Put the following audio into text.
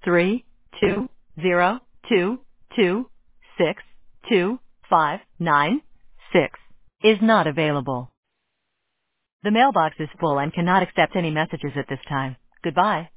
32022262596 is not available. The mailbox is full and cannot accept any messages at this time. Goodbye.